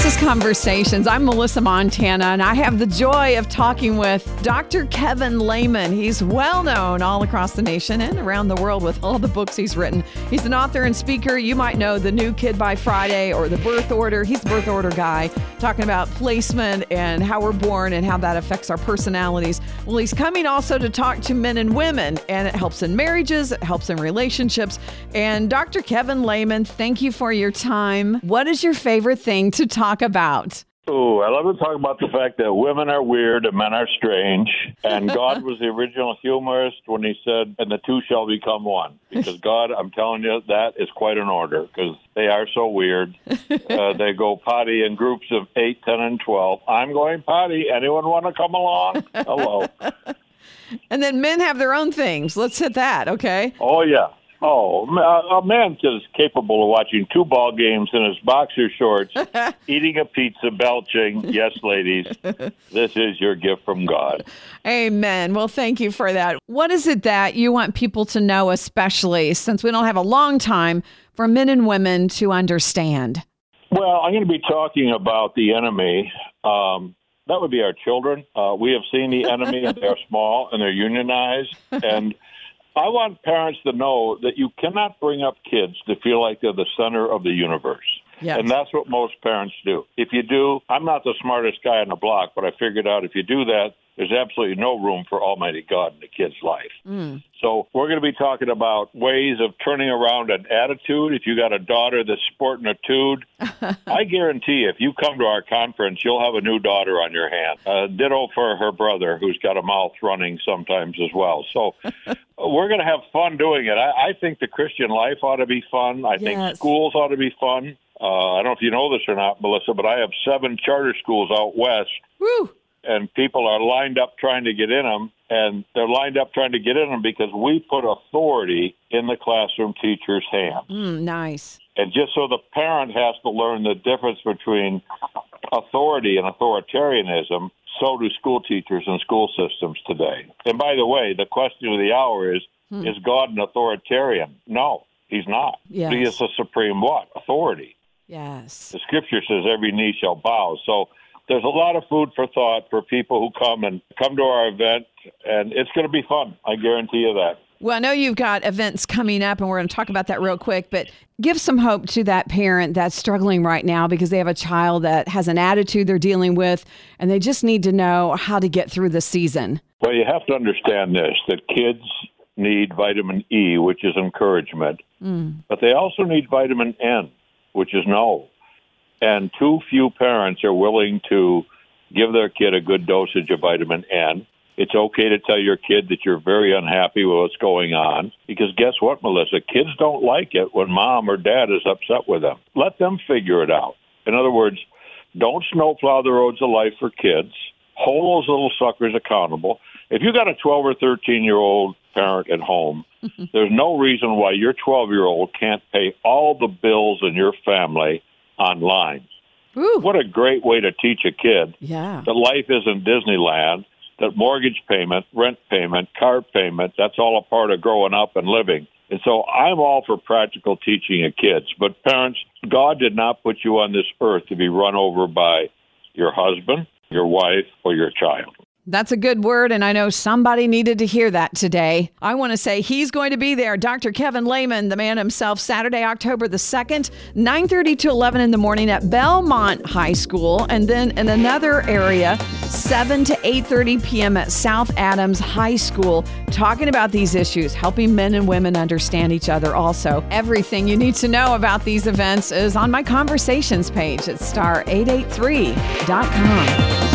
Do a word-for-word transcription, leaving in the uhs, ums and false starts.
is Conversations. I'm Melissa Montana, and I have the joy of talking with Doctor Kevin Lehman. He's well known all across the nation and around the world with all the books he's written. He's an author and speaker. You might know The New Kid by Friday or The Birth Order. He's the birth order guy, talking about placement and how we're born and how that affects our personalities. Well, he's coming also to talk to men and women, and it helps in marriages, it helps in relationships. And Doctor Kevin Lehman, thank you for your time. What is your favorite thing to talk about? Oh, I love to talk about the fact that women are weird and men are strange. And God was the original humorist when he said, and the two shall become one. Because God, I'm telling you, that is quite an order because they are so weird. Uh, they go potty in groups of eight, ten, and twelve. I'm going potty. Anyone want to come along? Hello. And then men have their own things. Let's hit that, okay? Oh, yeah. Oh, a man is capable of watching two ball games in his boxer shorts, eating a pizza, belching. Yes, ladies, this is your gift from God. Amen. Well, thank you for that. What is it that you want people to know, especially since we don't have a long time, for men and women to understand? Well, I'm going to be talking about the enemy. Um, that would be our children. Uh, we have seen the enemy, and they're small, and they're unionized, and I want parents to know that you cannot bring up kids to feel like they're the center of the universe. Yes. And that's what most parents do. If you do, I'm not the smartest guy on the block, but I figured out if you do that, there's absolutely no room for Almighty God in the kid's life. Mm. So we're going to be talking about ways of turning around an attitude. If you got a daughter that's sporting a tude, I guarantee if you come to our conference, you'll have a new daughter on your hand. Uh, ditto for her brother, who's got a mouth running sometimes as well. So we're going to have fun doing it. I, I think the Christian life ought to be fun. I Yes. think schools ought to be fun. Uh, I don't know if you know this or not, Melissa, but I have seven charter schools out west. Woo! And people are lined up trying to get in them, and they're lined up trying to get in them because we put authority in the classroom teacher's hands. Mm, nice. And just so the parent has to learn the difference between authority and authoritarianism, so do school teachers and school systems today. And by the way, the question of the hour is, hmm. is God an authoritarian? No, he's not. Yes. He is the supreme what? Authority. Yes. The scripture says every knee shall bow. So there's a lot of food for thought for people who come and come to our event, and it's going to be fun. I guarantee you that. Well, I know you've got events coming up, and we're going to talk about that real quick, but give some hope to that parent that's struggling right now because they have a child that has an attitude they're dealing with, and they just need to know how to get through the season. Well, you have to understand this, that kids need vitamin E, which is encouragement, mm. but they also need vitamin N, which is no. And too few parents are willing to give their kid a good dosage of vitamin N. It's okay to tell your kid that you're very unhappy with what's going on. Because guess what, Melissa? Kids don't like it when mom or dad is upset with them. Let them figure it out. In other words, don't snowplow the roads of life for kids. Hold those little suckers accountable. If you got a twelve or thirteen-year-old parent at home, there's no reason why your twelve-year-old can't pay all the bills in your family online. Ooh. What a great way to teach a kid yeah. that life isn't Disneyland, that mortgage payment, rent payment, car payment, that's all a part of growing up and living. And so I'm all for practical teaching of kids. But parents, God did not put you on this earth to be run over by your husband, your wife, or your child. That's a good word, and I know somebody needed to hear that today. I want to say he's going to be there. Doctor Kevin Lehman, the man himself, Saturday, October the second, nine thirty to eleven in the morning at Belmont High School. And then in another area, seven to eight thirty p.m. at South Adams High School, talking about these issues, helping men and women understand each other also. Everything you need to know about these events is on my conversations page at star eight eighty-three dot com.